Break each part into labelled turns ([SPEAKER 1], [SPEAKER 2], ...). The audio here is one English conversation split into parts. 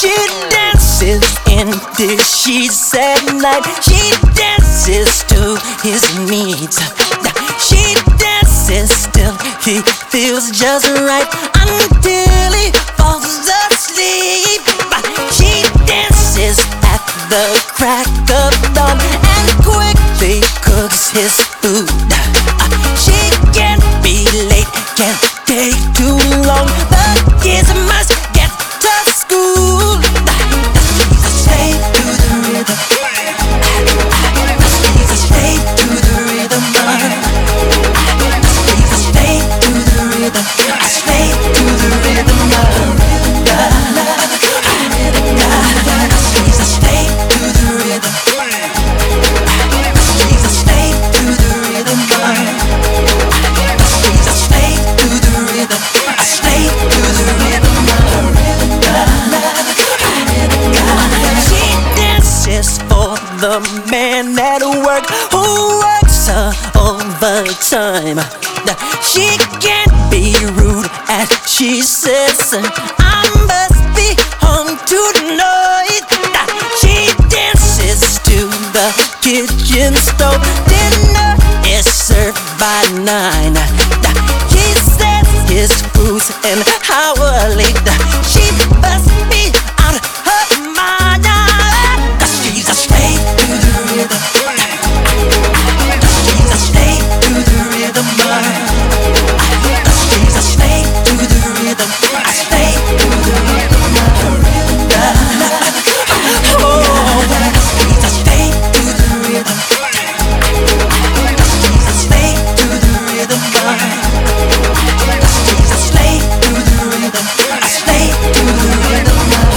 [SPEAKER 1] She dances in the sheets at night. She dances to his needs. She dances till he feels just right until he falls asleep. She dances at the crack of dawn and quickly cooks his food. She can't be late, can't take too long. The kids must get to school. She's a slave to the rhythm. She's a slave to the rhythm. She's a slave to the rhythm. A slave to the rhythm. She's a slave to the rhythm. She's a slave to the rhythm. She's a slave to the rhythm. A slave to the rhythm. She dances for the man at work who works overtime. She can't be rude as she says, I must be home tonight. She dances to the kitchen stove. Dinner is served by 9. He says his food's an hour late. She must be out her mind. 'Cause she's a slave to the rhythm. She's a slave to the rhythm. She's a slave to the rhythm. A slave to the rhythm. Oh, she's a slave to the rhythm. She's a slave to the rhythm. She's a slave to the rhythm. A slave to the rhythm.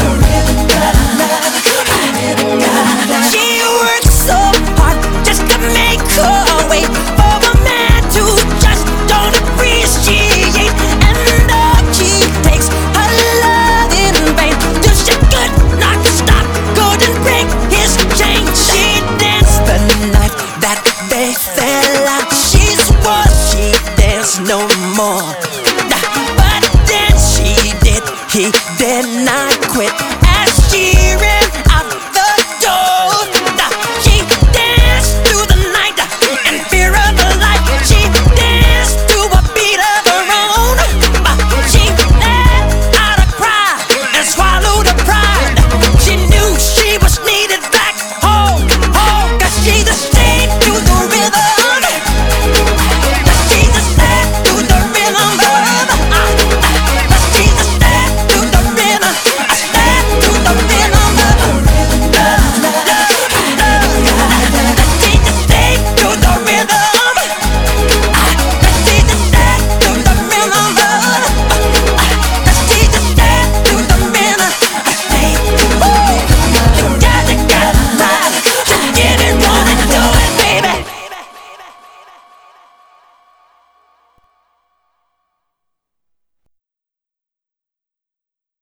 [SPEAKER 1] She works so hard just to make her way for a man to just don't appreciate. And she takes her love in vain till she could not stop, couldn't break his chain. She danced the night that they fell out. She swore she danced no more, but then she did. He did not quit.